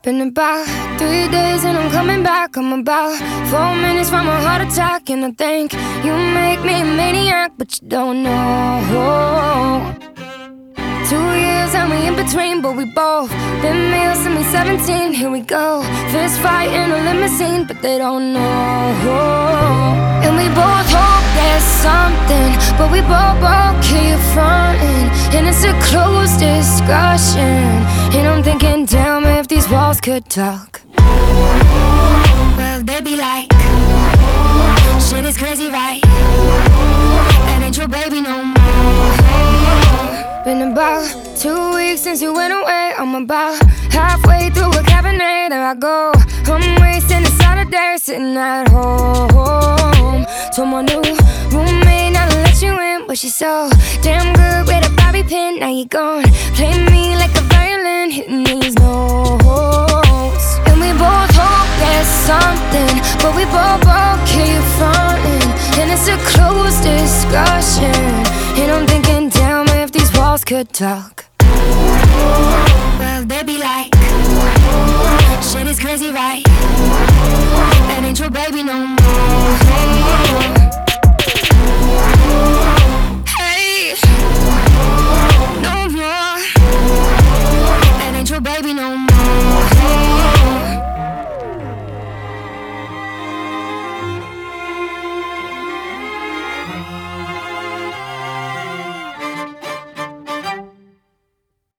Been about 3 days and I'm coming back. I'm about 4 minutes from a heart attack, and I think you make me a maniac, but you don't know. 2 years and we in between, but we both been male since we 17. Here we go, fist fight in a limousine, but they don't know. And we both hope there's something, but we both keep fronting, and it's a closed discussion. And I'm thinking, damn, if these walls could talk, well, they'd be like, shit is crazy, right? That ain't your baby no more. Been about 2 weeks since you went away. I'm about halfway through a Cabernet. There I go, I'm wasting a Saturday sitting at home. Told my new roommate not to let you in, but she's so damn good with a bobby pin. Now you gone, play me like a violin, hitting these notes. And we both hope there's something, but we both keep fronting, and it's a closed discussion. And I'm thinking, damn, if these walls could talk, well, they'd be like, shit is crazy, right? That ain't your baby no more.